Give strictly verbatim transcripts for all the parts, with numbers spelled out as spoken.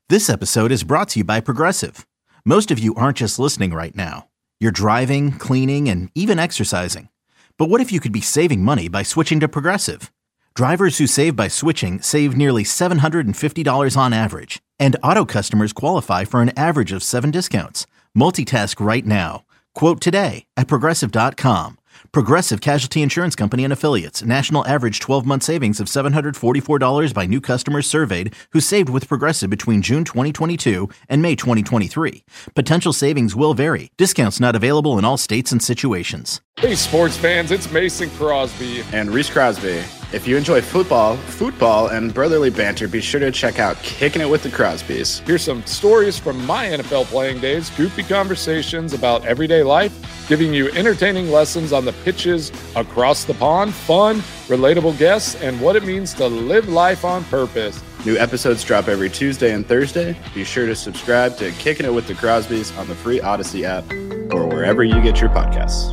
This episode is brought to you by Progressive. Most of you aren't just listening right now. You're driving, cleaning, and even exercising. But what if you could be saving money by switching to Progressive? Drivers who save by switching save nearly seven hundred fifty dollars on average. And auto customers qualify for an average of seven discounts. Multitask right now. Quote today at Progressive dot com. Progressive Casualty Insurance Company and Affiliates. National average twelve-month savings of seven hundred forty-four dollars by new customers surveyed who saved with Progressive between June twenty twenty-two and May twenty twenty-three. Potential savings will vary. Discounts not available in all states and situations. Hey, sports fans, it's Mason Crosby. And Reese Crosby. If you enjoy football, football, and brotherly banter, be sure to check out Kicking It with the Crosbys. Here's some stories from my N F L playing days, goofy conversations about everyday life, giving you entertaining lessons on the pitches across the pond, fun, relatable guests, and what it means to live life on purpose. New episodes drop every Tuesday and Thursday. Be sure to subscribe to Kicking It with the Crosbys on the free Odyssey app or wherever you get your podcasts.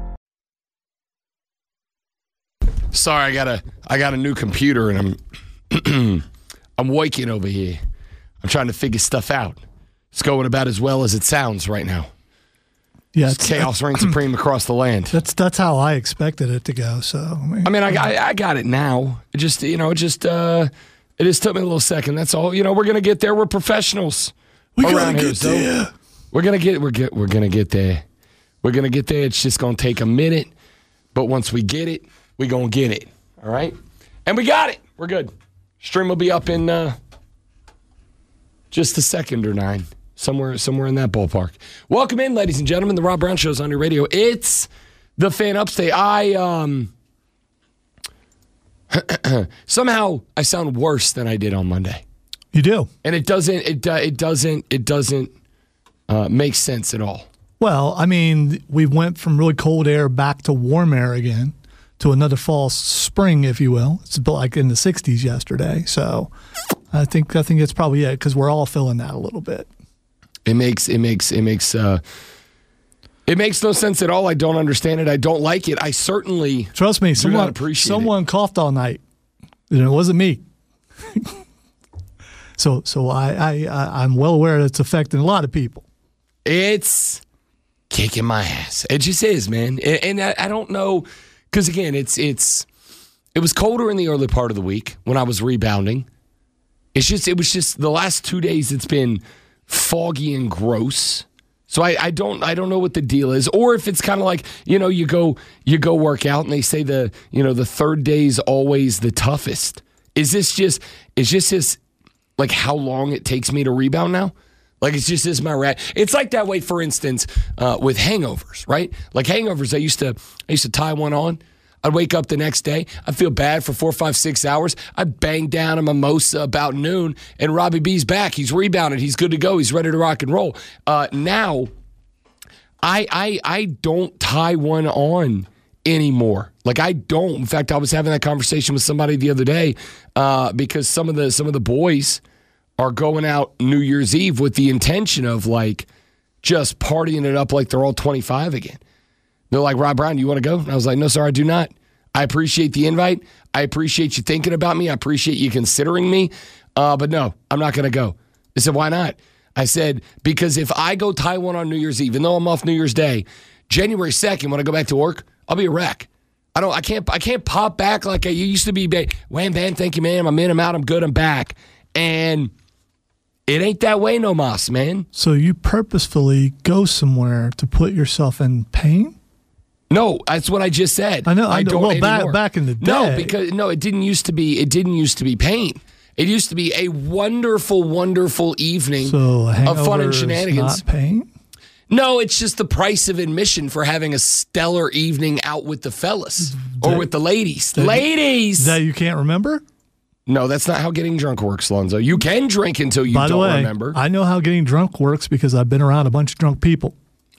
Sorry, I got a I got a new computer and I'm I'm waking over here. I'm trying to figure stuff out. It's going about as well as it sounds right now. Yeah, it's, chaos reigns supreme across the land. That's that's how I expected it to go. So I mean, I mean, I, I, I got it now. It just you know, it just uh, it just took me a little second. That's all. You know, we're gonna get there. We're professionals. We around gotta here, get so there. We're gonna get we're get we're gonna get there. We're gonna get there. It's just gonna take a minute, but once we get it, we gonna get it. All right, and we got it. We're good. Stream will be up in uh, just a second or nine. Somewhere, somewhere in that ballpark. Welcome in, ladies and gentlemen. The Rob Brown Show's on your radio. It's the Fan Upstate. I um somehow I sound worse than I did on Monday. You do, and it doesn't. It uh, it doesn't. It doesn't uh, make sense at all. Well, I mean, we went from really cold air back to warm air again to another false spring, if you will. It's like in the sixties yesterday. So I think I think it's probably it because we're all feeling that a little bit. It makes it makes it makes uh, it makes no sense at all. I don't understand it. I don't like it. I certainly trust me. Do someone not appreciate someone it. coughed all night. You know, it wasn't me. so so I, I I'm well aware that it's affecting a lot of people. It's kicking my ass. It just is, man. And, and I, I don't know because again, it's it's it was colder in the early part of the week when I was rebounding. It's just it was just the last two days. It's been foggy and gross. So I, I don't I don't know what the deal is, or if it's kind of like, you know, you go you go work out and they say the you know the third day's always the toughest. Is this just is just this like how long it takes me to rebound now? Like it's just this my rat. It's like that way, for instance, uh, with hangovers, right? Like hangovers, I used to I used to tie one on. I'd wake up the next day. I'd feel bad for four, five, six hours. I'd bang down a mimosa about noon, and Robbie B's back. He's rebounded. He's good to go. He's ready to rock and roll. Uh, now, I, I I don't tie one on anymore. Like I don't. In fact, I was having that conversation with somebody the other day uh, because some of the some of the boys are going out New Year's Eve with the intention of like just partying it up like they're all twenty-five again. They're like, Rob Brown, you want to go? And I was like, no, sir, I do not. I appreciate the invite. I appreciate you thinking about me. I appreciate you considering me. Uh, but no, I'm not going to go. They said, why not? I said, because if I go tie one on New Year's Eve, even though I'm off New Year's Day, January second, when I go back to work, I'll be a wreck. I don't. I can't. I can't pop back like I used to be. Wham, bam, thank you, man. I'm in, I'm out, I'm good, I'm back. And it ain't that way no mas, man. So you purposefully go somewhere to put yourself in pain? No, that's what I just said. I know. I, I know. don't well, anymore. back back in the day. No, because no, it didn't used to be. It didn't used to be pain. It used to be a wonderful, wonderful evening so of fun and shenanigans. Not pain? No, it's just the price of admission for having a stellar evening out with the fellas or that, with the ladies. That, ladies that you can't remember? No, that's not how getting drunk works, Lonzo. You can drink until you By the don't way, remember. I know how getting drunk works because I've been around a bunch of drunk people.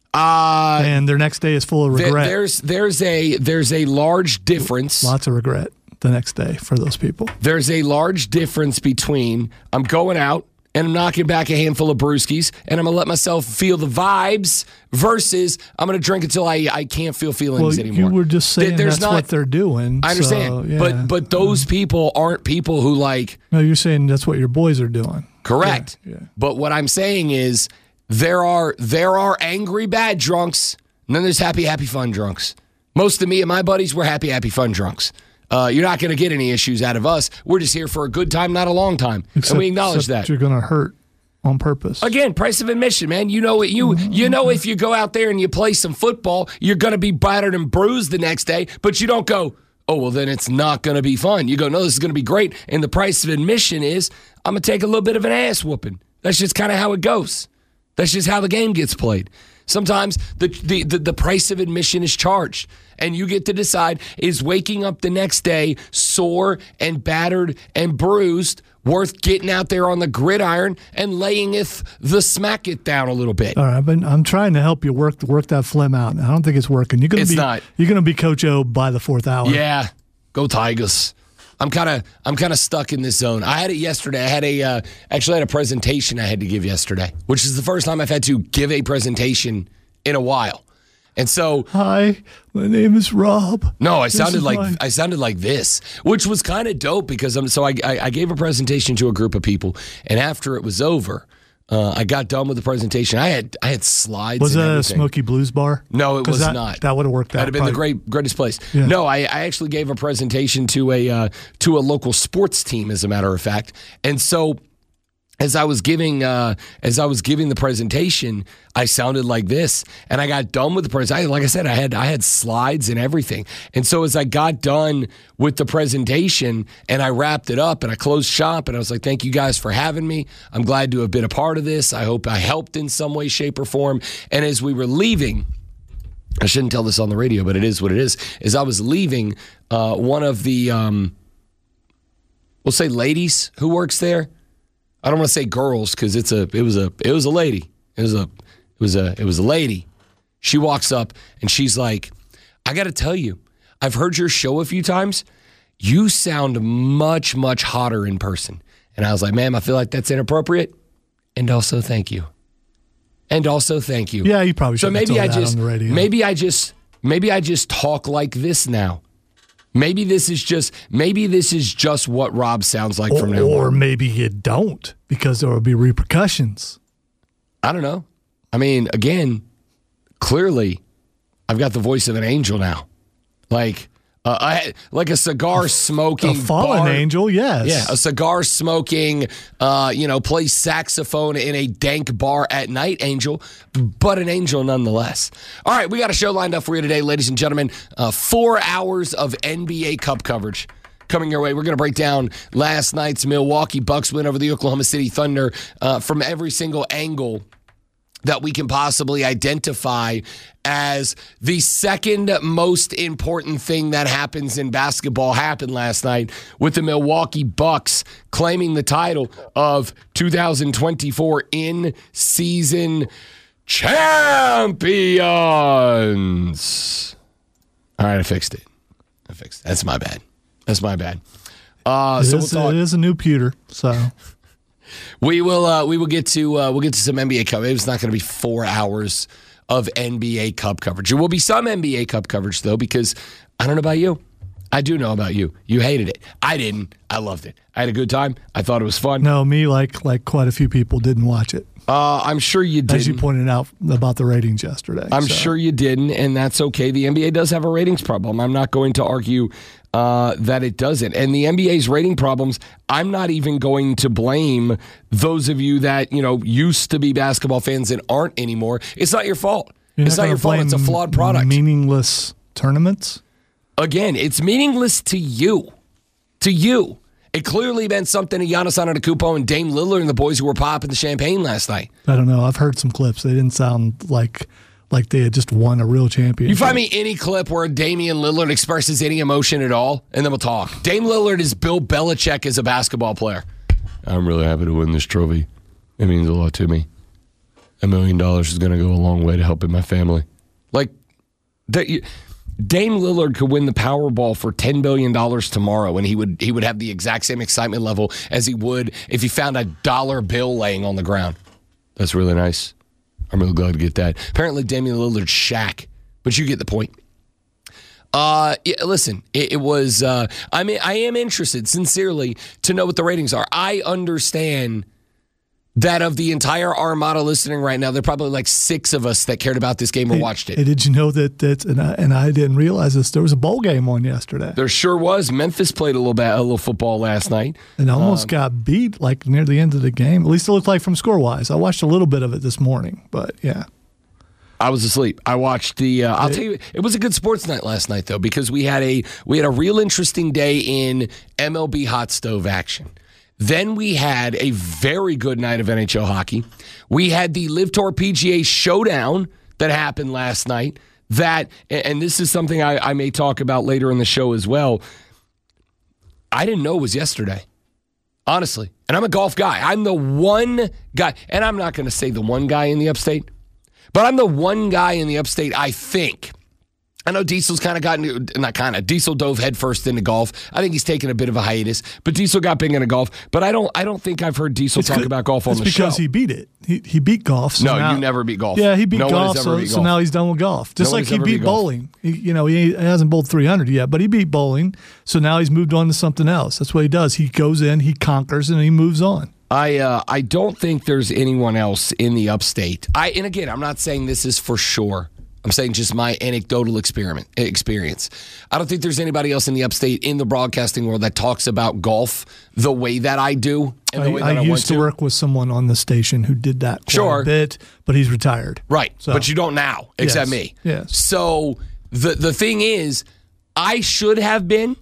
Uh, and their next day is full of regret. There's there's a there's a large difference. Lots of regret the next day for those people. There's a large difference between I'm going out and I'm knocking back a handful of brewskis and I'm going to let myself feel the vibes versus I'm going to drink until I, I can't feel feelings well, anymore. You were just saying There's that's not, what they're doing. I understand. So, yeah. But but those people aren't people who like... No, you're saying that's what your boys are doing. Correct. Yeah, yeah. But what I'm saying is there are there are angry bad drunks, and then there's happy, happy, fun drunks. Most of me and my buddies, we're happy, happy, fun drunks. Uh, you're not going to get any issues out of us. We're just here for a good time, not a long time. Except, and we acknowledge that. You're going to hurt on purpose. Again, price of admission, man. You know it. You you know if you go out there and you play some football, you're going to be battered and bruised the next day, but you don't go, oh, well, then it's not going to be fun. You go, no, this is going to be great. And the price of admission is I'm going to take a little bit of an ass whooping. That's just kind of how it goes. That's just how the game gets played. Sometimes the, the, the, the price of admission is charged, and you get to decide, is waking up the next day sore and battered and bruised worth getting out there on the gridiron and laying it the smack it down a little bit? All right, but I'm trying to help you work work that phlegm out. I don't think it's working. You're gonna It's be not. You're gonna be Coach O by the fourth hour. Yeah, go Tigers. I'm kind of I'm kind of stuck in this zone. I had it yesterday. I had a uh, actually had a presentation I had to give yesterday, which is the first time I've had to give a presentation in a while. And so, hi, my name is Rob. no, I This sounded is like my- I sounded like this, which was kind of dope because I'm so I, I I gave a presentation to a group of people, and after it was over, uh, I got done with the presentation. I had I had slides. Was and that a everything. Smoky Blues bar? No, it 'Cause was that, not. That would have worked out. That'd have been the probably. great greatest place. Yeah. No, I, I actually gave a presentation to a uh, to a local sports team, as a matter of fact. And so, as I was giving uh, as I was giving the presentation, I sounded like this, and I got done with the presentation. Like I said, I had I had slides and everything. And so, as I got done with the presentation and I wrapped it up and I closed shop, and I was like, "Thank you guys for having me. I'm glad to have been a part of this. I hope I helped in some way, shape, or form." And as we were leaving, I shouldn't tell this on the radio, but it is what it is. As I was leaving, uh, one of the, um, we'll say ladies who works there. I don't want to say girls because it's a, it was a, it was a lady. It was a, it was a, it was a lady. She walks up and she's like, "I got to tell you, I've heard your show a few times. You sound much, much hotter in person." And I was like, "Ma'am, I feel like that's inappropriate. And also, thank you." And also, thank you. Yeah, you probably So should. maybe I that just, on the radio. maybe I just, maybe I just talk like this now. Maybe this is just, maybe this is just what Rob sounds like from or, now or on. maybe you don't because there will be repercussions. I don't know. I mean, again, clearly, I've got the voice of an angel now, like, uh, I like a cigar smoking, A fallen bar- angel, yes. Yeah, a cigar smoking, uh, you know, plays saxophone in a dank bar at night angel, but an angel nonetheless. All right, we got a show lined up for you today, ladies and gentlemen. Uh, four hours of N B A Cup coverage coming your way. We're going to break down last night's Milwaukee Bucks win over the Oklahoma City Thunder uh, from every single angle that we can possibly identify as the second most important thing that happens in basketball happened last night with the Milwaukee Bucks claiming the title of two thousand twenty-four in-season champions. All right, I fixed it. I fixed it. That's my bad. That's my bad. Uh, It so is, we'll talk. it is a new pewter, so We will. Uh, we will get to. Uh, we'll get to some N B A Cup. It's not going to be four hours of N B A Cup coverage. There will be some N B A Cup coverage though, because I don't know about you. I do know about you. You hated it. I didn't. I loved it. I had a good time. I thought it was fun. no, me like like quite a few people didn't watch it, Uh, I'm sure you did. as you pointed out about the ratings yesterday. I'm so. sure you didn't, and that's okay. The N B A does have a ratings problem. I'm not going to argue uh, that it doesn't. And the N B A's rating problems, I'm not even going to blame those of you that, you know, used to be basketball fans and aren't anymore. It's not your fault. You're it's not gonna your fault. It's a blame flawed product. Meaningless tournaments. Again, it's meaningless to you. To you. It clearly meant something to Giannis Antetokounmpo and Dame Lillard and the boys who were popping the champagne last night. I don't know. I've heard some clips. They didn't sound like like they had just won a real championship. You find me any clip where Damian Lillard expresses any emotion at all, and then we'll talk. Dame Lillard is Bill Belichick as a basketball player. I'm really happy to win this trophy. It means a lot to me. A million dollars is going to go a long way to helping my family. Like, that you, Dame Lillard could win the Powerball for ten billion dollars tomorrow, and he would he would have the exact same excitement level as he would if he found a dollar bill laying on the ground. That's really nice. I'm really glad to get that. Apparently, Damian Lillard's Shaq, but you get the point. Uh, yeah, listen, it, it was. Uh, I mean, I am interested, sincerely, to know what the ratings are. I understand that of the entire Armada listening right now, there are probably like six of us that cared about this game or hey, watched it. Hey, did you know that, that and, I, and I didn't realize this, there was a bowl game on yesterday. There sure was. Memphis played a little bit, a little football last night. And almost um, got beat like near the end of the game. At least it looked like from score-wise. I watched a little bit of it this morning, but yeah. I was asleep. I watched the. Uh, I'll tell you, it was a good sports night last night though, because we had a we had a real interesting day in M L B hot stove action. Then we had a very good night of N H L hockey. We had the Live Tour P G A Showdown that happened last night. That, and this is something I, I may talk about later in the show as well. I didn't know it was yesterday, honestly. And I'm a golf guy. I'm the one guy, and I'm not going to say the one guy in the upstate, but I'm the one guy in the upstate, I think. I know Diesel's kind of gotten, not kind of, Diesel dove headfirst into golf. I think he's taken a bit of a hiatus, but Diesel got big into golf. But I don't I don't think I've heard Diesel It's talk good. about golf on It's the show. because he beat it. He he beat golf. So no, now, you never beat golf. Yeah, he beat no one golf, has ever so, beat so golf. now he's done with golf. Just No one like has he ever beat beat golf. bowling. He, you know, he hasn't bowled three hundred yet, but he beat bowling, so now he's moved on to something else. That's what he does. He goes in, he conquers, and he moves on. I uh, I don't think there's anyone else in the upstate. I and again, I'm not saying this is for sure. I'm saying just my anecdotal experiment experience. I don't think there's anybody else in the upstate in the broadcasting world that talks about golf the way that I do. And the I, way that I I used want to work with someone on the station who did that quite Sure. a bit, but he's retired. Right, So- but you don't now, except Yes, me. yes. So the the thing is, I should have been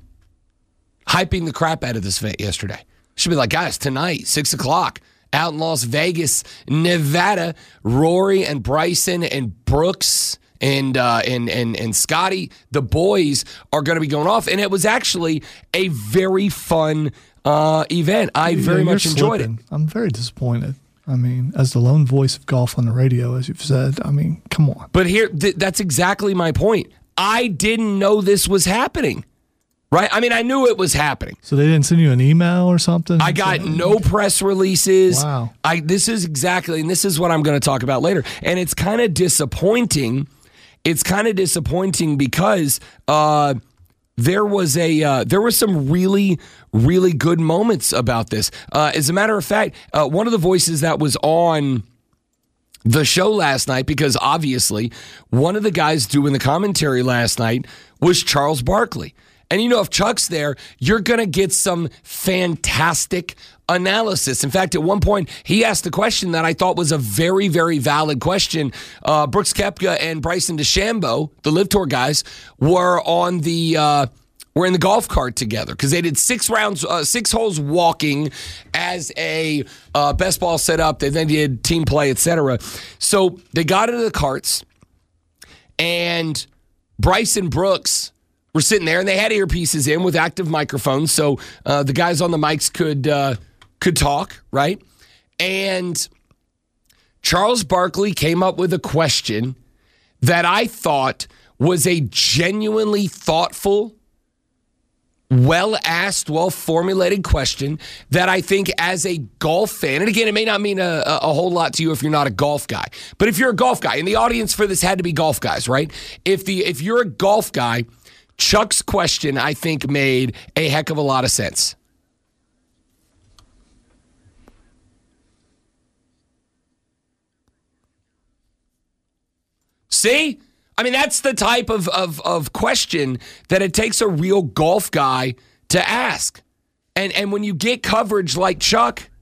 hyping the crap out of this event yesterday. Should be like, guys, tonight, six o'clock, out in Las Vegas, Nevada, Rory and Bryson and Brooks and uh, and and and Scotty, the boys are going to be going off, and it was actually a very fun uh, event. I Yeah, very you're much enjoyed slipping. it. I'm very disappointed. I mean, as the lone voice of golf on the radio, as you've said, I mean, come on. But here, th- that's exactly my point. I didn't know this was happening, right? I mean, I knew it was happening. So they didn't send you an email or something? I got no press releases. Wow. I this is exactly, and this is what I'm going to talk about later. And it's kind of disappointing. It's kind of disappointing because uh, there was a uh, there were some really really good moments about this. Uh, as a matter of fact, uh, one of the voices that was on the show last night, because obviously one of the guys doing the commentary last night was Charles Barkley. And you know, if Chuck's there, you're going to get some fantastic analysis. In fact, at one point, he asked a question that I thought was a very, very valid question. Uh, Brooks Koepka and Bryson DeChambeau, the Live Tour guys, were on the uh, were in the golf cart together because they did six rounds, uh, six holes walking as a uh, best ball setup. They then did team play, et cetera. So they got into the carts, and Bryson Brooks were sitting there, and they had earpieces in with active microphones, so uh, the guys on the mics could uh, could talk, right? And Charles Barkley came up with a question that I thought was a genuinely thoughtful, well-asked, well-formulated question that I think as a golf fan, and again, it may not mean a, a whole lot to you if you're not a golf guy, but if you're a golf guy, and the audience for this had to be golf guys, right? If the if you're a golf guy, Chuck's question, I think, made a heck of a lot of sense. See? I mean, that's the type of, of, of question that it takes a real golf guy to ask. And, and when you get coverage like Chuck,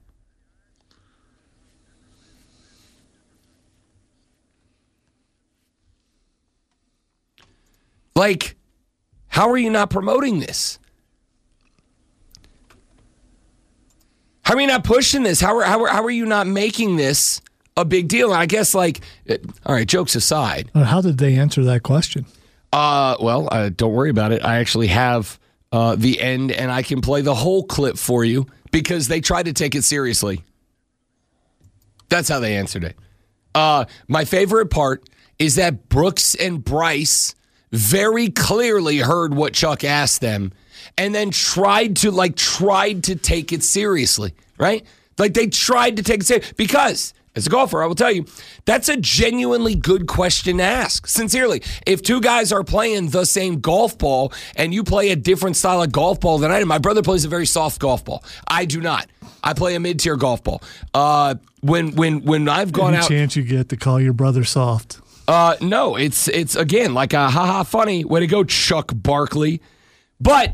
like, how are you not promoting this? How are you not pushing this? How are, how are, how are you not making this a big deal? And I guess, like, all right, jokes aside. How did they answer that question? Uh, well, uh, don't worry about it. I actually have uh, the end, and I can play the whole clip for you because they tried to take it seriously. That's how they answered it. Uh, my favorite part is that Brooks and Bryce very clearly heard what Chuck asked them and then tried to like tried to take it seriously, right? Like they tried to take it seriously because, as a golfer, I will tell you, that's a genuinely good question to ask. Sincerely, if two guys are playing the same golf ball and you play a different style of golf ball than I do, my brother plays a very soft golf ball. I do not. I play a mid-tier golf ball. Uh, when when when I've gone Any out, chance you get to call your brother soft? Uh, no, it's it's again like a haha funny way to go, Chuck Barkley. But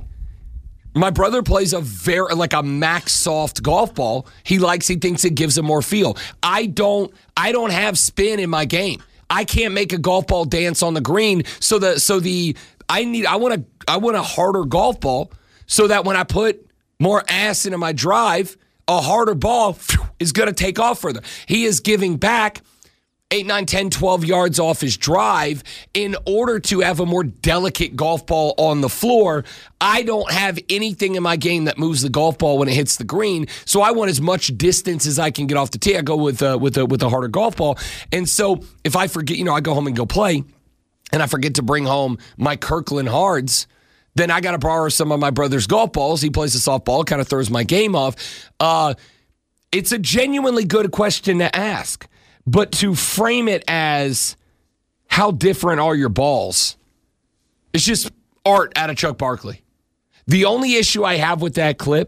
my brother plays a very like a max soft golf ball. He likes, he thinks it gives him more feel. I don't, I don't have spin in my game. I can't make a golf ball dance on the green. So the, so the, I need, I want a, I want a harder golf ball so that when I put more ass into my drive, a harder ball phew, is going to take off further. He is giving back eight, nine, ten, twelve yards off his drive in order to have a more delicate golf ball on the floor. I don't have anything in my game that moves the golf ball when it hits the green, so I want as much distance as I can get off the tee. I go with uh, with a, with a harder golf ball. And so if I forget, you know, I go home and go play, and I forget to bring home my Kirkland Hards, then I got to borrow some of my brother's golf balls. He plays a softball, kind of throws my game off. Uh, it's a genuinely good question to ask. But to frame it as how different are your balls, it's just art out of Chuck Barkley. The only issue I have with that clip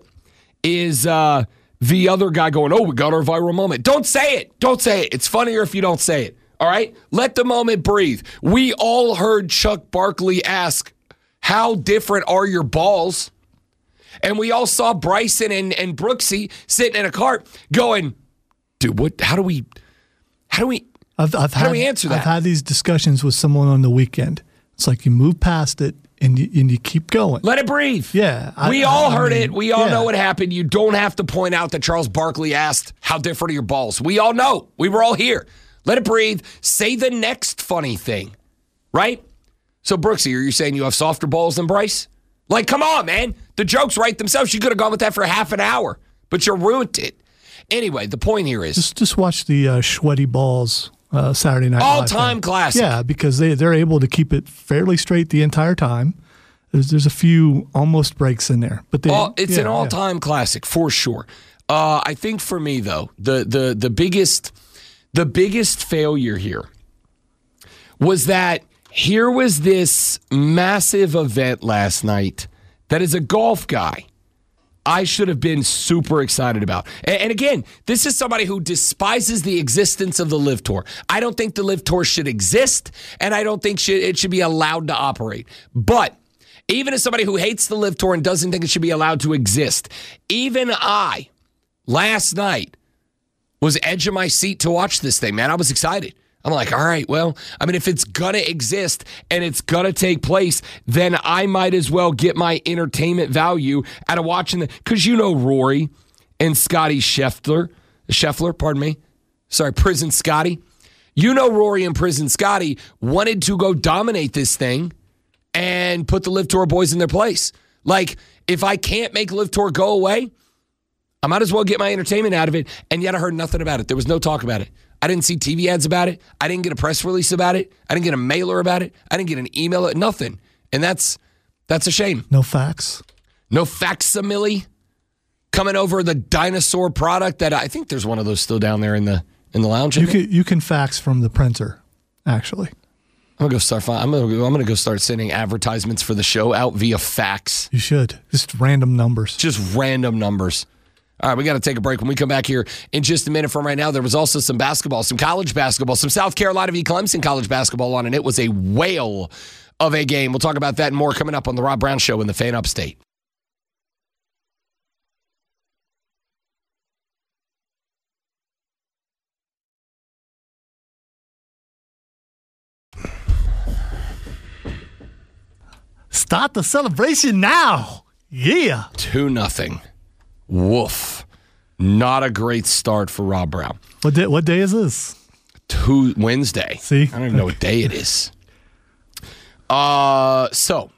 is uh, the other guy going, oh, we got our viral moment. Don't say it. Don't say it. It's funnier if you don't say it. All right? Let the moment breathe. We all heard Chuck Barkley ask, how different are your balls? And we all saw Bryson and, and Brooksy sitting in a cart going, dude, what? How do we... How do we I've, I've how had, do we answer that? I've had these discussions with someone on the weekend. It's like you move past it and you, and you keep going. Let it breathe. Yeah. I, we all I heard mean, it. We all yeah. know what happened. You don't have to point out that Charles Barkley asked, how different are your balls? We all know. We were all here. Let it breathe. Say the next funny thing, right? So, Brooksy, are you saying you have softer balls than Bryce? Like, come on, man. The jokes write themselves. You could have gone with that for half an hour, but you ruined it. Anyway, the point here is... Just, just watch the uh, Sweaty Balls uh, Saturday Night Live all-time thing. classic. Yeah, because they, they're able to keep it fairly straight the entire time. There's, there's a few almost breaks in there. but they, all, It's yeah, an all-time yeah. classic, for sure. Uh, I think for me, though, the the the biggest the biggest failure here was that here was this massive event last night that is a golf guy I should have been super excited about. And, and again, this is somebody who despises the existence of the Live Tour. I don't think the Live Tour should exist, and I don't think should, it should be allowed to operate. But even as somebody who hates the Live Tour and doesn't think it should be allowed to exist, even I, last night, was edge of my seat to watch this thing, man. I was excited. I'm like, all right, well, I mean, if it's going to exist and it's going to take place, then I might as well get my entertainment value out of watching the, because you know Rory and Scotty Scheffler, Scheffler, pardon me, sorry, Prison Scotty. You know Rory and Prison Scotty wanted to go dominate this thing and put the Live Tour boys in their place. Like, if I can't make Live Tour go away, I might as well get my entertainment out of it, and yet I heard nothing about it. There was no talk about it. I didn't see T V ads about it. I didn't get a press release about it. I didn't get a mailer about it. I didn't get an email, nothing. And that's that's a shame. No fax? No facsimile coming over the dinosaur product that I think there's one of those still down there in the in the lounge. You can, you can fax from the printer, actually. I'm gonna go start. I'm gonna. I'm gonna go start sending advertisements for the show out via fax. You should. Just random numbers. Just random numbers. All right, we got to take a break. When we come back here in just a minute from right now, there was also some basketball, some college basketball, some South Carolina v. Clemson college basketball on, and it was a whale of a game. We'll talk about that and more coming up on the Rob Brown Show in the Fan Upstate. Start the celebration now. Yeah. two nothing. Woof. Not a great start for Rob Brown. What day, what day is this? Two, Wednesday. See? I don't even know what day it is. Uh, so,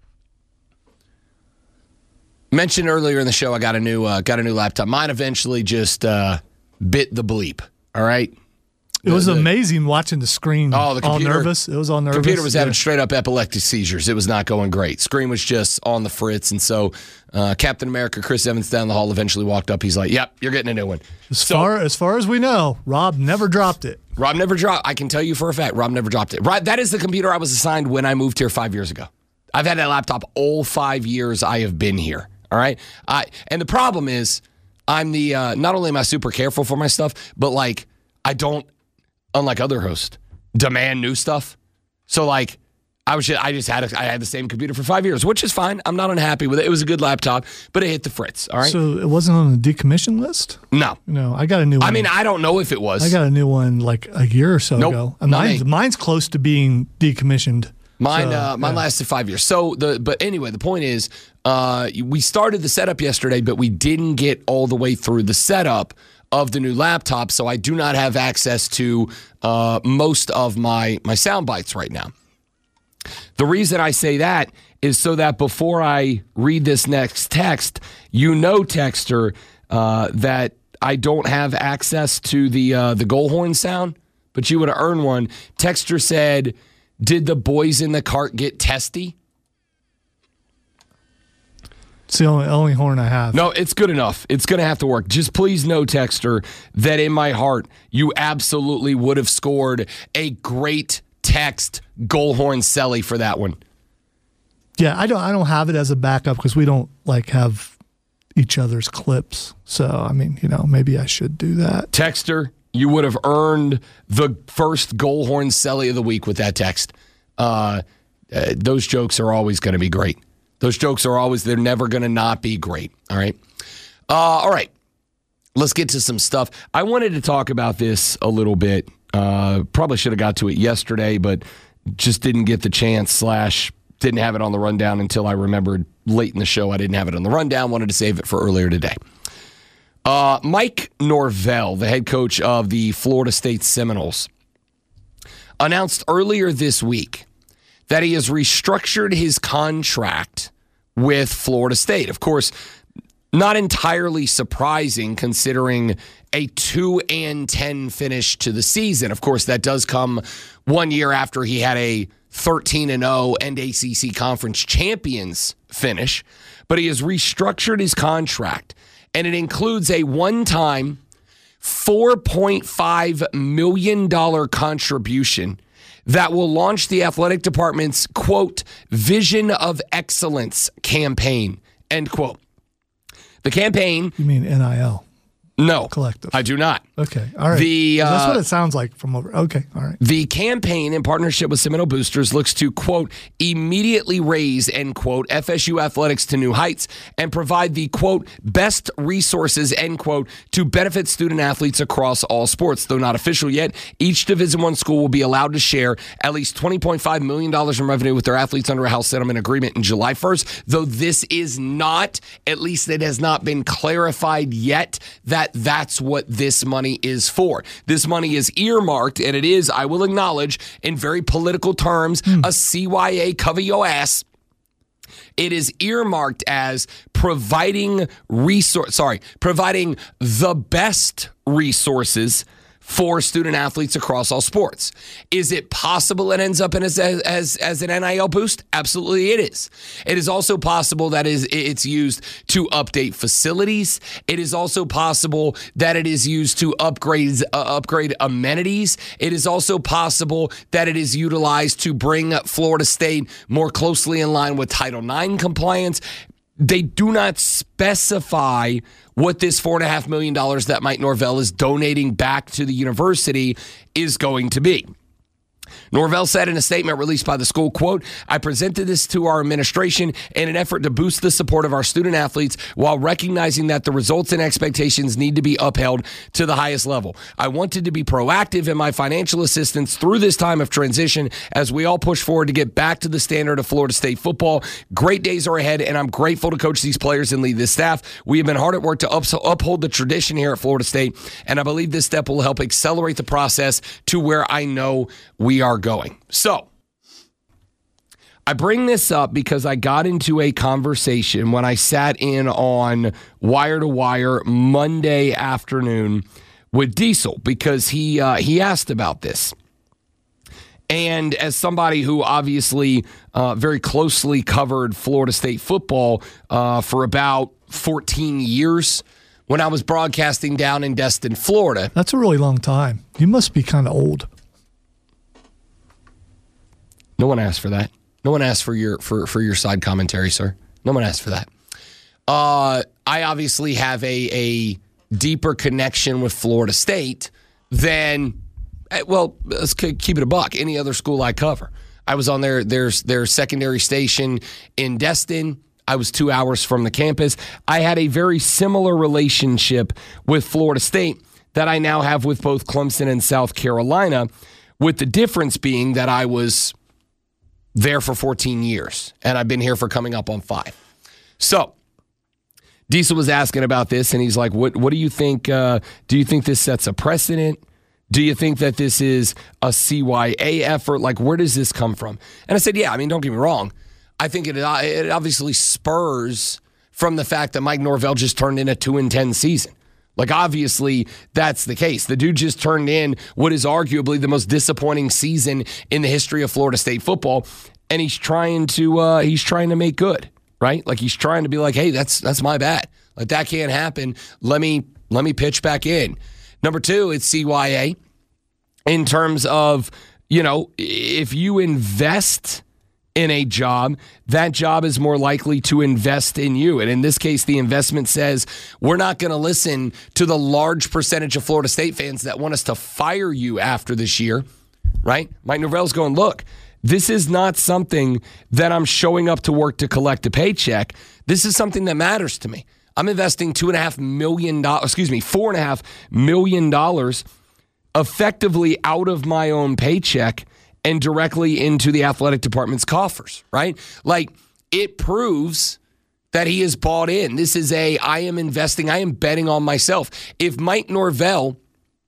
mentioned earlier in the show, I got a new uh, got a new laptop. Mine eventually just uh, bit the bleep. All right, It was the, amazing watching the screen. Oh, the computer, all nervous. It was all nervous. Computer was yeah. having straight up epileptic seizures. It was not going great. Screen was just on the fritz, and so uh, Captain America Chris Evans down the hall eventually walked up. He's like, "Yep, you're getting a new one." As so, far as far as we know, Rob never dropped it. Rob never dropped. I can tell you for a fact, Rob never dropped it. Right, that is the computer I was assigned when I moved here five years ago. I've had that laptop all five years I have been here. All right, I and the problem is, I'm the uh, not only am I super careful for my stuff, but like I don't. Unlike other hosts, demand new stuff. So like, I was just, I just had a, I had the same computer for five years, which is fine. I'm not unhappy with it. It was a good laptop, but it hit the fritz. All right. So it wasn't on the decommission list? No. No, I got a new one. I mean, I don't know if it was. I got a new one like a year or so Nope, ago. not Mine's, eight. mine's close to being decommissioned. Mine, So, uh, mine yeah. lasted five years. So the, but anyway, the point is, uh, we started the setup yesterday, but we didn't get all the way through the setup of the new laptop, so I do not have access to uh, most of my my sound bites right now. The reason I say that is so that before I read this next text, you know, texter, uh, that I don't have access to the uh, the goal horn sound, but you would have earned one. Texter said, "Did the boys in the cart get testy?" It's the only, only horn I have. No, it's good enough. It's going to have to work. Just please know, texter, that in my heart, you absolutely would have scored a great text goal horn celly for that one. Yeah, I don't. I don't have it as a backup because we don't like have each other's clips. So I mean, you know, maybe I should do that. Texter, you would have earned the first goal horn celly of the week with that text. Uh, uh, those jokes are always going to be great. Those jokes are always, they're never going to not be great. All right. Uh, all right. Let's get to some stuff. I wanted to talk about this a little bit. Uh, probably should have got to it yesterday, but just didn't get the chance, slash didn't have it on the rundown until I remembered late in the show I didn't have it on the rundown. Wanted to save it for earlier today. Uh, Mike Norvell, the head coach of the Florida State Seminoles, announced earlier this week that he has restructured his contract with Florida State. Of course, not entirely surprising considering a two and ten finish to the season. Of course, that does come one year after he had a thirteen and oh and A C C Conference Champions finish. But he has restructured his contract, and it includes a one-time four point five million dollars contribution that will launch the athletic department's, quote, Vision of Excellence campaign, end quote. The campaign... You mean N I L? No. Collective. I do not. Okay. All right. The, uh, That's what it sounds like from over. Okay. All right. The campaign, in partnership with Seminole Boosters, looks to, quote, immediately raise, end quote, F S U athletics to new heights and provide the, quote, best resources, end quote, to benefit student athletes across all sports. Though not official yet, each Division I school will be allowed to share at least twenty point five million dollars in revenue with their athletes under a house settlement agreement in July first. Though this is not, at least it has not been clarified yet, that that's what this money is for. This money is earmarked, and it is, I will acknowledge, in very political terms, mm. a C Y A cover your ass. It is earmarked as providing resource, sorry, providing the best resources for student athletes across all sports. Is it possible it ends up in as, as, as an N I L boost? Absolutely it is. It is also possible that is it's used to update facilities. It is also possible that it is used to upgrade, uh, upgrade amenities. It is also possible that it is utilized to bring Florida State more closely in line with Title nine compliance. They do not specify what this four point five million dollars that Mike Norvell is donating back to the university is going to be. Norvell said in a statement released by the school, quote, I presented this to our administration in an effort to boost the support of our student athletes while recognizing that the results and expectations need to be upheld to the highest level. I wanted to be proactive in my financial assistance through this time of transition as we all push forward to get back to the standard of Florida State football. Great days are ahead, and I'm grateful to coach these players and lead this staff. We have been hard at work to ups- uphold the tradition here at Florida State, and I believe this step will help accelerate the process to where I know we are going. So, I bring this up because I got into a conversation when I sat in on Wire to Wire Monday afternoon with Diesel because he uh, he asked about this. And as somebody who obviously uh, very closely covered Florida State football uh, for about fourteen years when I was broadcasting down in Destin, Florida. That's a really long time. You must be kind of old. No one asked for that. No one asked for your for, for your side commentary, sir. No one asked for that. Uh, I obviously have a, a deeper connection with Florida State than... Well, let's keep it a buck. Any other school I cover. I was on their, their, their secondary station in Destin. I was two hours from the campus. I had a very similar relationship with Florida State that I now have with both Clemson and South Carolina, with the difference being that I was there for fourteen years, and I've been here for coming up on five. So, Diesel was asking about this, and he's like, what, what do you think? Uh, do you think this sets a precedent? Do you think that this is a C Y A effort? Like, where does this come from? And I said, yeah, I mean, don't get me wrong. I think it, it obviously spurs from the fact that Mike Norvell just turned in a two and ten season. Like, obviously, that's the case. The dude just turned in what is arguably the most disappointing season in the history of Florida State football, and he's trying to uh, he's trying to make good, right? Like, he's trying to be like, hey, that's that's my bad. Like, that can't happen. Let me let me pitch back in. Number two, it's C Y A in terms of, you know, if you invest in a job, that job is more likely to invest in you. And in this case, the investment says, we're not going to listen to the large percentage of Florida State fans that want us to fire you after this year, right? Mike Norvell's going, look, this is not something that I'm showing up to work to collect a paycheck. This is something that matters to me. I'm investing two and a half million dollars, excuse me, four and a half million dollars effectively out of my own paycheck and directly into the athletic department's coffers, right? Like, it proves that he is bought in. This is a, I am investing, I am betting on myself. If Mike Norvell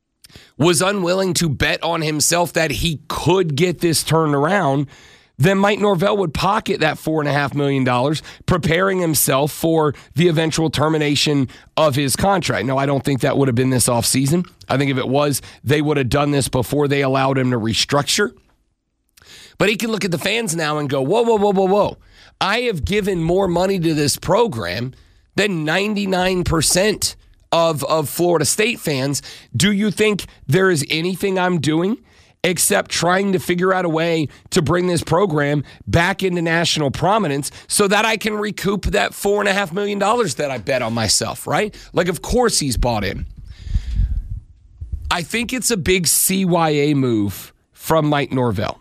was unwilling to bet on himself that he could get this turned around, then Mike Norvell would pocket that four and a half million dollars, preparing himself for the eventual termination of his contract. No, I don't think that would have been this offseason. I think if it was, they would have done this before they allowed him to restructure. But he can look at the fans now and go, whoa, whoa, whoa, whoa, whoa. I have given more money to this program than ninety-nine percent of, of Florida State fans. Do you think there is anything I'm doing except trying to figure out a way to bring this program back into national prominence so that I can recoup that four and a half million dollars that I bet on myself, right? Like, of course he's bought in. I think it's a big C Y A move from Mike Norvell.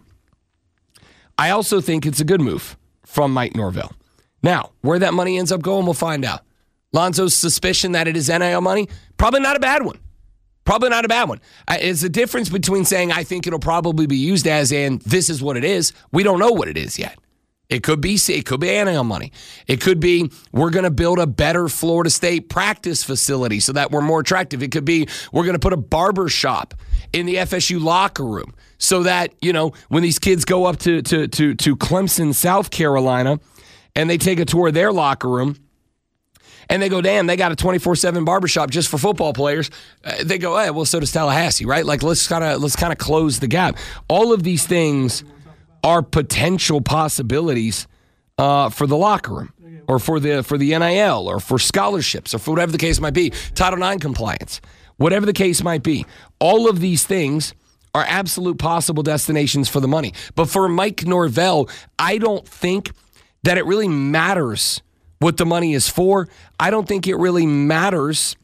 I also think it's a good move from Mike Norvell. Now, where that money ends up going, we'll find out. Lonzo's suspicion that it is N I L money, probably not a bad one. Probably not a bad one. It's a difference between saying, I think it'll probably be used as, and this is what it is. We don't know what it is yet. It could be it could be N I L money. It could be we're going to build a better Florida State practice facility so that we're more attractive. It could be we're going to put a barber shop in the F S U locker room so that, you know, when these kids go up to to to to Clemson, South Carolina, and they take a tour of their locker room, and they go, damn, they got a twenty-four seven barbershop just for football players. Uh, they go, hey, well, so does Tallahassee, right? Like, let's kind of let's kind of close the gap. All of these things are potential possibilities uh, for the locker room, or for the for the N I L, or for scholarships, or for whatever the case might be, Title nine compliance, whatever the case might be. All of these things are absolute possible destinations for the money. But for Mike Norvell, I don't think that it really matters what the money is for. I don't think it really matters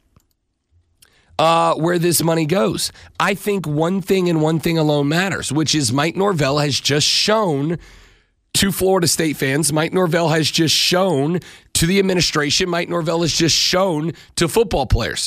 uh, where this money goes. I think one thing and one thing alone matters, which is Mike Norvell has just shown to Florida State fans, Mike Norvell has just shown to the administration, Mike Norvell has just shown to football players.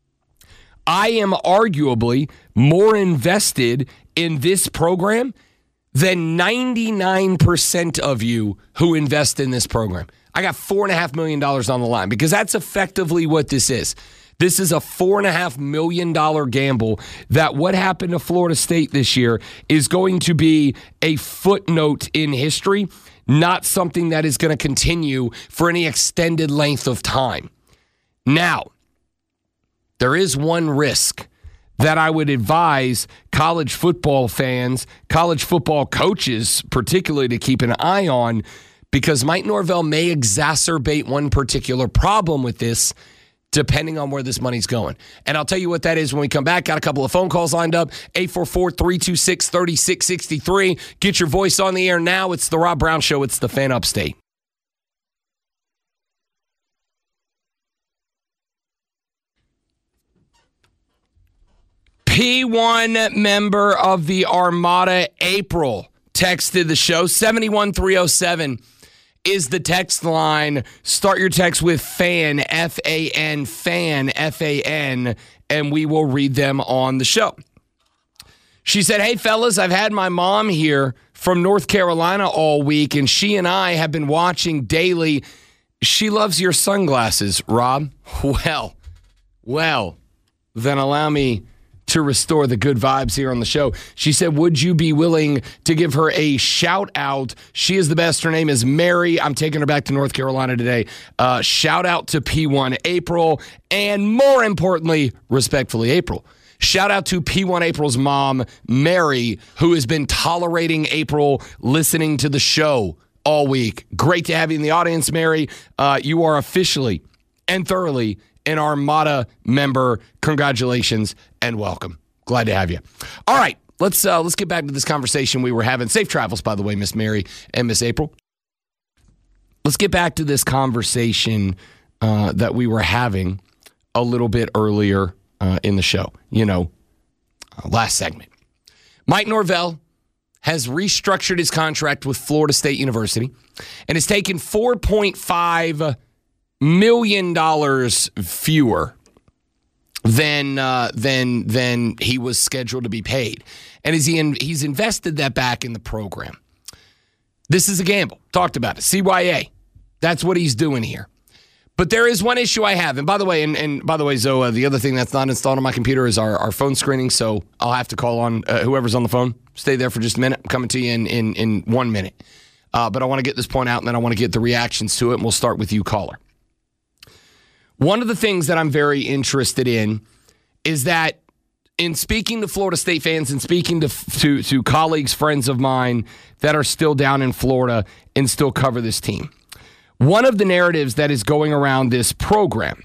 I am arguably more invested in this program than ninety-nine percent of you who invest in this program. I got four and a half million dollars on the line because that's effectively what this is. This is a four and a half million dollar gamble that what happened to Florida State this year is going to be a footnote in history, not something that is going to continue for any extended length of time. Now, there is one risk that I would advise college football fans, college football coaches particularly, to keep an eye on, because Mike Norvell may exacerbate one particular problem with this depending on where this money's going. And I'll tell you what that is when we come back. Got a couple of phone calls lined up. eight four four, three two six, three six six three. Get your voice on the air now. It's the Rob Brown Show. It's the Fan Upstate. P one member of the Armada, April, texted the show. seven one three oh seven is the text line. Start your text with FAN, F A N, FAN, F A N, and we will read them on the show. She said, hey, fellas, I've had my mom here from North Carolina all week, and she and I have been watching daily. She loves your sunglasses, Rob. Well, well, then allow me to restore the good vibes here on the show. She said, would you be willing to give her a shout out? She is the best. Her name is Mary. I'm taking her back to North Carolina today. Uh, shout out to P one April, and more importantly, respectfully, April. Shout out to P one April's mom, Mary, who has been tolerating April listening to the show all week. Great to have you in the audience, Mary. Uh, you are officially and thoroughly an Armada member. Congratulations and welcome. Glad to have you. All right, let's uh, let's get back to this conversation we were having. Safe travels, by the way, Miss Mary and Miss April. Let's get back to this conversation uh, that we were having a little bit earlier uh, in the show. You know, uh, last segment. Mike Norvell has restructured his contract with Florida State University and has taken four point five million dollars fewer than uh, than than he was scheduled to be paid, and is he in, he's invested that back in the program. This is a gamble. Talked about it. C Y A. That's what he's doing here. But there is one issue I have, and by the way, and, and by the way, Zoe, the other thing that's not installed on my computer is our, our phone screening. So I'll have to call on uh, whoever's on the phone. Stay there for just a minute. I'm coming to you in in in one minute. Uh, but I want to get this point out, and then I want to get the reactions to it. And we'll start with you, caller. One of the things that I'm very interested in is that in speaking to Florida State fans and speaking to, to, to colleagues, friends of mine that are still down in Florida and still cover this team, one of the narratives that is going around this program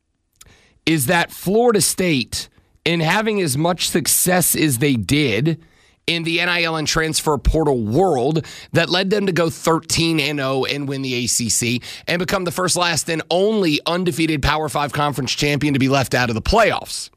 is that Florida State, in having as much success as they did in the N I L and transfer portal world, that led them to go thirteen and oh and win the A C C and become the first, last, and only undefeated Power Five conference champion to be left out of the playoffs.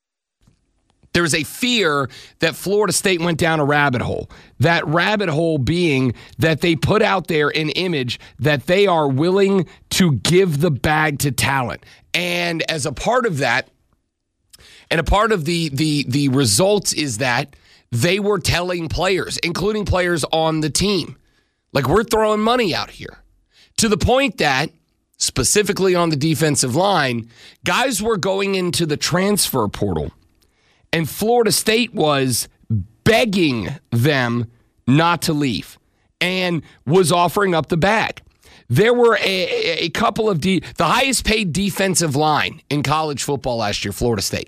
There was a fear that Florida State went down a rabbit hole. That rabbit hole being that they put out there an image that they are willing to give the bag to talent. And as a part of that, and a part of the the the results is that they were telling players, including players on the team, like, we're throwing money out here. To the point that, specifically on the defensive line, guys were going into the transfer portal, and Florida State was begging them not to leave and was offering up the bag. There were a, a couple of, de- the highest paid defensive line in college football last year, Florida State.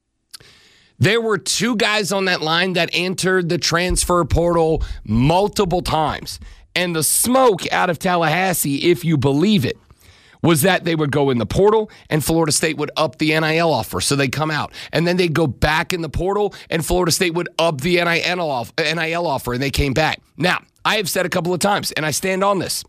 There were two guys on that line that entered the transfer portal multiple times. And the smoke out of Tallahassee, if you believe it, was that they would go in the portal and Florida State would up the N I L offer, so they'd come out. And then they'd go back in the portal and Florida State would up the N I L offer, and they came back. Now, I have said a couple of times, and I stand on this,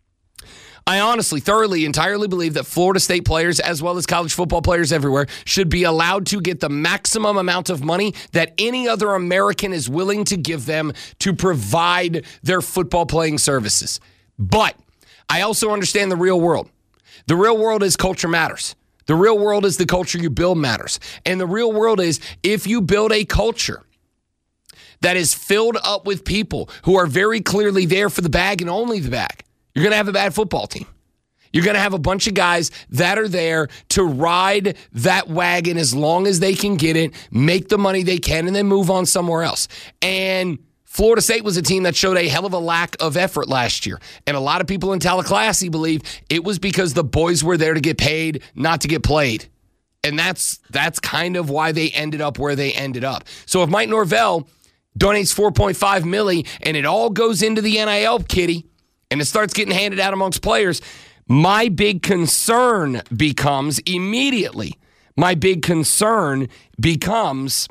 I honestly, thoroughly, entirely believe that Florida State players, as well as college football players everywhere, should be allowed to get the maximum amount of money that any other American is willing to give them to provide their football playing services. But I also understand the real world. The real world is culture matters. The real world is the culture you build matters. And the real world is, if you build a culture that is filled up with people who are very clearly there for the bag and only the bag, you're going to have a bad football team. You're going to have a bunch of guys that are there to ride that wagon as long as they can get it, make the money they can, and then move on somewhere else. And Florida State was a team that showed a hell of a lack of effort last year. And a lot of people in Tallahassee believe it was because the boys were there to get paid, not to get played. And that's that's kind of why they ended up where they ended up. So if Mike Norvell donates four point five milli and it all goes into the N I L kitty and it starts getting handed out amongst players, my big concern becomes immediately, my big concern becomes,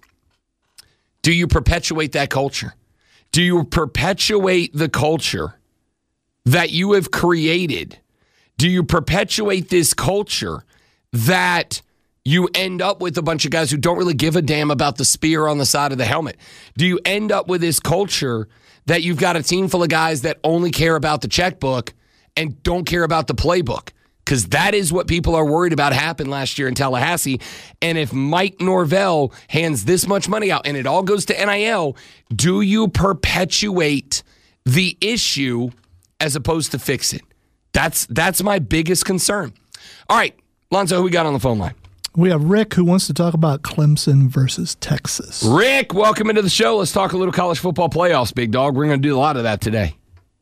do you perpetuate that culture? Do you perpetuate the culture that you have created? Do you perpetuate this culture that you end up with a bunch of guys who don't really give a damn about the spear on the side of the helmet? Do you end up with this culture that you've got a team full of guys that only care about the checkbook and don't care about the playbook? Because that is what people are worried about happened last year in Tallahassee. And if Mike Norvell hands this much money out and it all goes to N I L, do you perpetuate the issue as opposed to fix it? That's that's my biggest concern. All right, Lonzo, who we got on the phone line? We have Rick, who wants to talk about Clemson versus Texas. Rick, welcome into the show. Let's talk a little college football playoffs, big dog. We're going to do a lot of that today.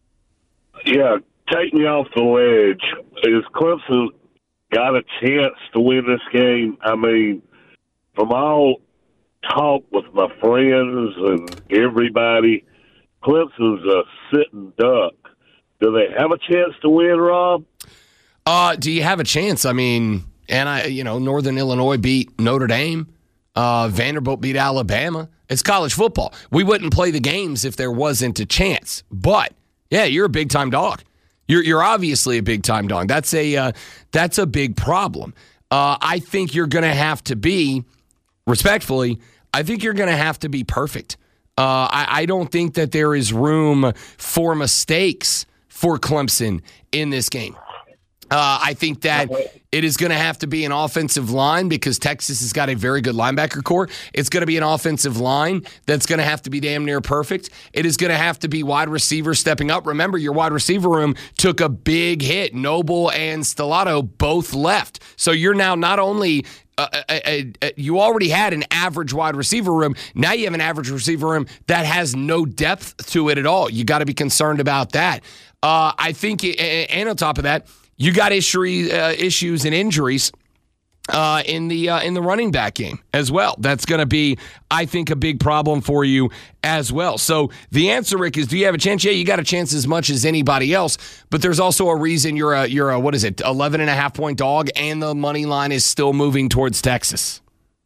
Yeah, take me off the ledge. Is Clemson got a chance to win this game? I mean, from all talk with my friends and everybody, Clemson's a sitting duck. Do they have a chance to win, Rob? Uh, do you have a chance? I mean, and I, you know, Northern Illinois beat Notre Dame. Uh, Vanderbilt beat Alabama. It's college football. We wouldn't play the games if there wasn't a chance. But yeah, you're a big time dog. You're you're obviously a big time dog. That's a uh, that's a big problem. Uh, I think you're going to have to be, respectfully, I think you're going to have to be perfect. Uh, I, I don't think that there is room for mistakes for Clemson in this game. Uh, I think that it is going to have to be an offensive line because Texas has got a very good linebacker core. It's going to be an offensive line that's going to have to be damn near perfect. It is going to have to be wide receivers stepping up. Remember, your wide receiver room took a big hit. Noble and Stellato both left. So you're now not only uh, a, a, a, you already had an average wide receiver room. Now you have an average receiver room that has no depth to it at all. You got to be concerned about that. Uh, I think, and on top of that, you got issue, uh, issues and injuries uh, in the uh, in the running back game as well. That's going to be, I think, a big problem for you as well. So the answer, Rick, is do you have a chance? Yeah, you got a chance as much as anybody else, but there's also a reason you're a, you're a what is it, eleven and a half point dog, and the money line is still moving towards Texas.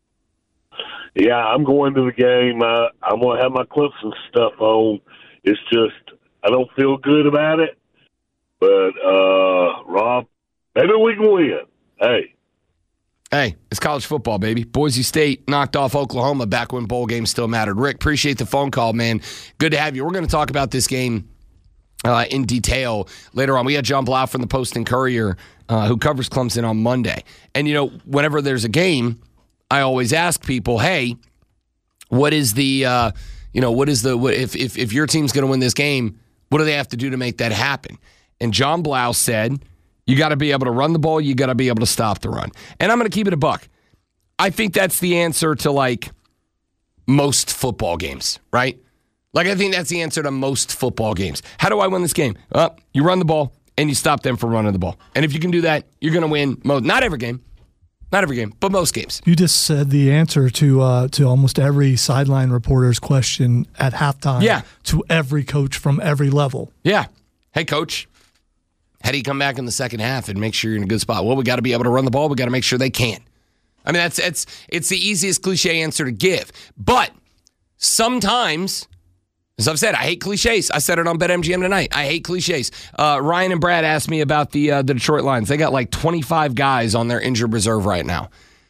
Yeah, I'm going to the game. Uh, I'm going to have my Clemson stuff on. It's just I don't feel good about it. But, uh, Rob, maybe we can win. Hey. Hey, it's college football, baby. Boise State knocked off Oklahoma back when bowl games still mattered. Rick, appreciate the phone call, man. Good to have you. We're going to talk about this game uh, in detail later on. We had John Blau from the Post and Courier uh, who covers Clemson on Monday. And, you know, whenever there's a game, I always ask people, hey, what is the, uh, you know, what is the, what, if, if, if your team's going to win this game, what do they have to do to make that happen? And John Blau said, you got to be able to run the ball. You got to be able to stop the run. And I'm going to keep it a buck. I think that's the answer to, like, most football games, right? Like, I think that's the answer to most football games. How do I win this game? Uh, you run the ball, and you stop them from running the ball. And if you can do that, you're going to win. Most, not every game. Not every game, but most games. You just said the answer to uh, to almost every sideline reporter's question at halftime. Yeah. To every coach from every level. Yeah. Hey, coach. How do you come back in the second half and make sure you're in a good spot? Well, we got to be able to run the ball. We got to make sure they can. I mean, that's it's it's the easiest cliche answer to give. But sometimes, as I've said, I hate cliches. I said it on BetMGM tonight. I hate cliches. Uh, Ryan and Brad asked me about the uh, the Detroit Lions. They got like twenty-five guys on their injured reserve right now.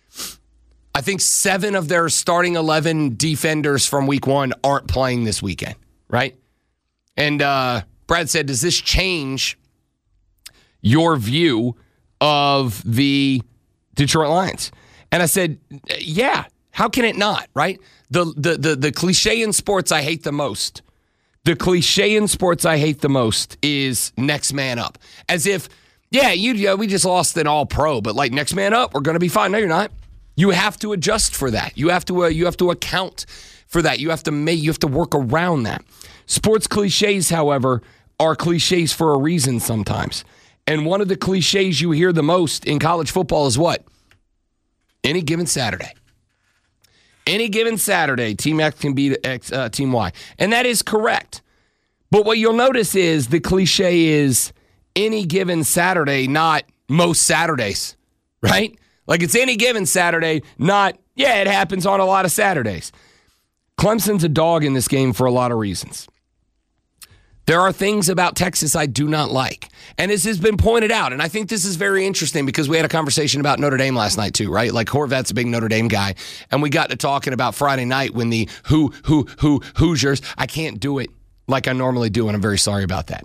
I think seven of their starting eleven defenders from week one aren't playing this weekend, right? And uh, Brad said, does this change your view of the Detroit Lions? And I said, yeah, how can it not, right? The, the the the cliche in sports I hate the most, the cliche in sports I hate the most is next man up. As if, yeah, you, yeah, we just lost an all-pro, but like next man up, we're going to be fine. No, you're not. You have to adjust for that. You have to uh, you have to account for that. You have to make, you have to work around that. Sports cliches, however, are cliches for a reason sometimes. And one of the cliches you hear the most in college football is what? Any given Saturday. Any given Saturday, Team X can beat X, uh, Team Y. And that is correct. But what you'll notice is the cliche is any given Saturday, not most Saturdays, right? Like it's any given Saturday, not, yeah, it happens on a lot of Saturdays. Clemson's a dog in this game for a lot of reasons. There are things about Texas I do not like. And this has been pointed out, and I think this is very interesting because we had a conversation about Notre Dame last night too, right? Like Horvat's a big Notre Dame guy, and we got to talking about Friday night when the who, who, who, Hoosiers, I can't do it like I normally do, and I'm very sorry about that.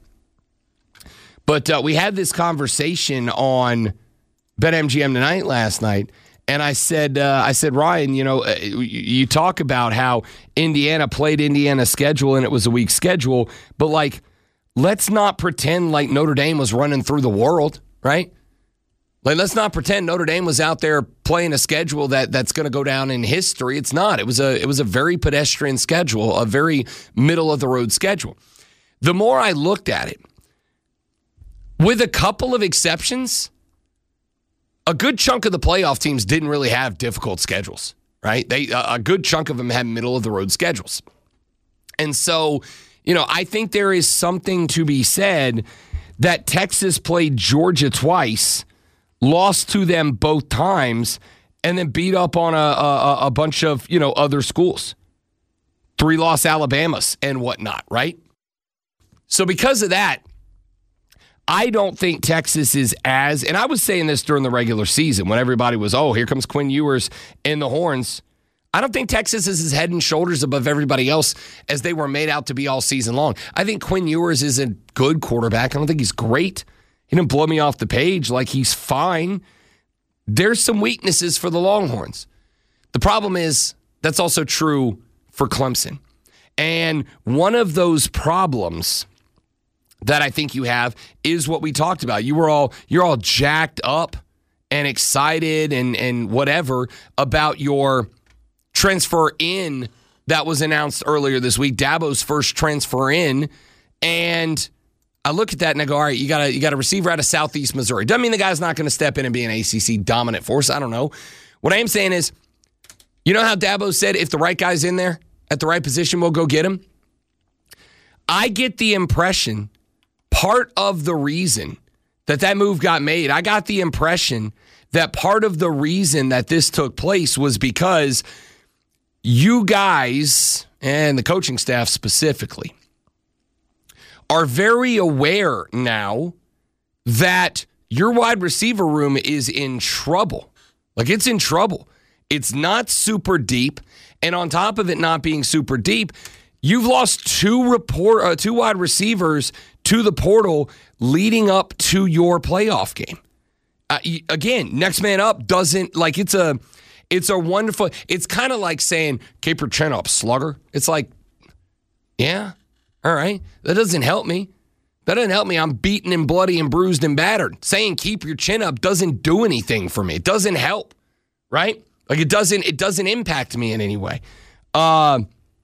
But uh, we had this conversation on BetMGM Tonight last night, and I said, uh, I said, Ryan, you know, uh, you talk about how Indiana played Indiana's schedule and it was a weak schedule, but like, let's not pretend like Notre Dame was running through the world, right? Like, let's not pretend Notre Dame was out there playing a schedule that that's going to go down in history. It's not. It was a it was a very pedestrian schedule, a very middle of the road schedule. The more I looked at it, with a couple of exceptions, a good chunk of the playoff teams didn't really have difficult schedules, right? They a good chunk of them had middle of the road schedules. And so, you know, I think there is something to be said that Texas played Georgia twice, lost to them both times, and then beat up on a, a, a bunch of, you know, other schools. Three loss Alabamas and whatnot, right? So because of that, I don't think Texas is as, and I was saying this during the regular season when everybody was, oh, here comes Quinn Ewers in the horns. I don't think Texas is as head and shoulders above everybody else as they were made out to be all season long. I think Quinn Ewers is a good quarterback. I don't think he's great. He didn't blow me off the page. Like, he's fine. There's some weaknesses for the Longhorns. The problem is that's also true for Clemson. And one of those problems that I think you have is what we talked about. You were all you're all jacked up and excited and and whatever about your transfer in that was announced earlier this week, Dabo's first transfer in, and I look at that and I go, all right, you got a you got a receiver out of Southeast Missouri. Doesn't mean the guy's not going to step in and be an A C C dominant force. I don't know. What I am saying is, you know how Dabo said if the right guy's in there at the right position, we'll go get him? I get the impression part of the reason that that move got made, I got the impression that part of the reason that this took place was because you guys, and the coaching staff specifically, are very aware now that your wide receiver room is in trouble. Like, it's in trouble. It's not super deep. And on top of it not being super deep, you've lost two report, uh, two wide receivers to the portal leading up to your playoff game. Uh, again, next man up doesn't, like, it's a it's a wonderful, it's kind of like saying, keep your chin up, slugger. It's like, yeah, all right. That doesn't help me. That doesn't help me. I'm beaten and bloody and bruised and battered. Saying keep your chin up doesn't do anything for me. It doesn't help, right? Like, it doesn't, it doesn't impact me in any way. Uh,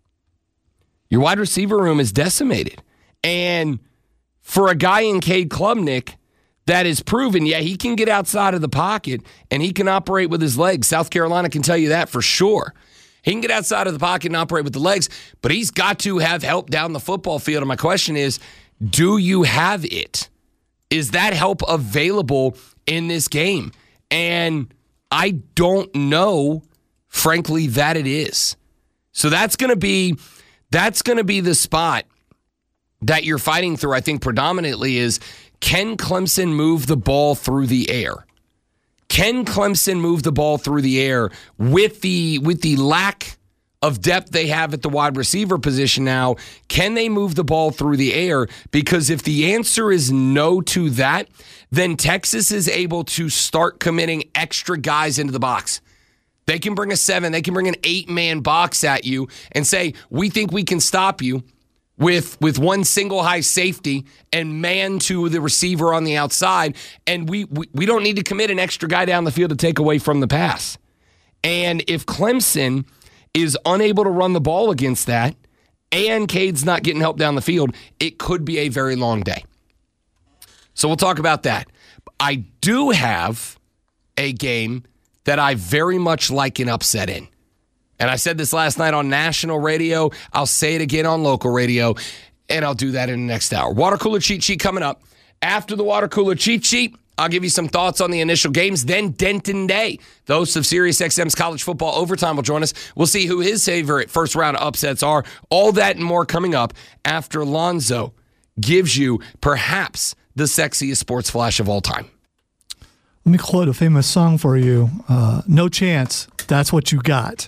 your wide receiver room is decimated. And for a guy in Cade Klubnik that is proven, yeah, he can get outside of the pocket and he can operate with his legs. South Carolina can tell you that for sure. He can get outside of the pocket and operate with the legs, but he's got to have help down the football field. And my question is, do you have it? Is that help available in this game? And I don't know, frankly, that it is. So that's going to be that's going to be the spot that you're fighting through, I think, predominantly is, can Clemson move the ball through the air? Can Clemson move the ball through the air with the with the lack of depth they have at the wide receiver position now? Can they move the ball through the air? Because if the answer is no to that, then Texas is able to start committing extra guys into the box. They can bring a seven, they can bring an eight-man box at you and say, we think we can stop you with with one single high safety and man to the receiver on the outside, and we, we we don't need to commit an extra guy down the field to take away from the pass. And if Clemson is unable to run the ball against that, and Cade's not getting help down the field, it could be a very long day. So we'll talk about that. I do have a game that I very much like an upset in. And I said this last night on national radio. I'll say it again on local radio, and I'll do that in the next hour. Water cooler cheat sheet coming up. After the water cooler cheat sheet, I'll give you some thoughts on the initial games. Then Denton Day, the host of SiriusXM's College Football Overtime, will join us. We'll see who his favorite first round upsets are. All that and more coming up after Lonzo gives you perhaps the sexiest sports flash of all time. Let me quote a famous song for you. Uh, no chance. That's what you got.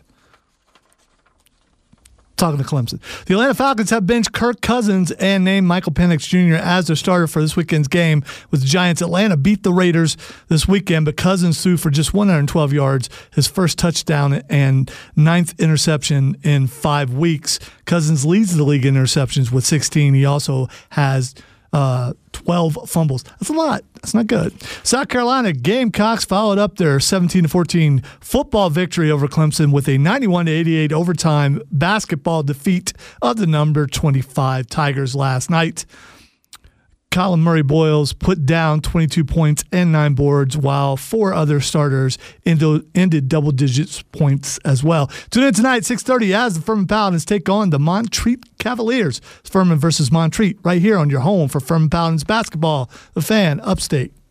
Talking to Clemson. The Atlanta Falcons have benched Kirk Cousins and named Michael Penix Junior as their starter for this weekend's game with the Giants. Atlanta beat the Raiders this weekend, but Cousins threw for just one hundred twelve yards, his first touchdown and ninth interception in five weeks. Cousins leads the league in interceptions with sixteen. He also has uh, twelve fumbles. That's a lot. That's not good. South Carolina Gamecocks followed up their seventeen to fourteen football victory over Clemson with a ninety-one to eighty-eight overtime basketball defeat of the number twenty-five Tigers last night. Colin Murray-Boyles put down twenty-two points and nine boards, while four other starters ended double-digit points as well. Tune in tonight, six thirty, as the Furman Paladins take on the Montreat Cavaliers. It's Furman versus Montreat right here on your home for Furman Paladins basketball, the Fan, Upstate.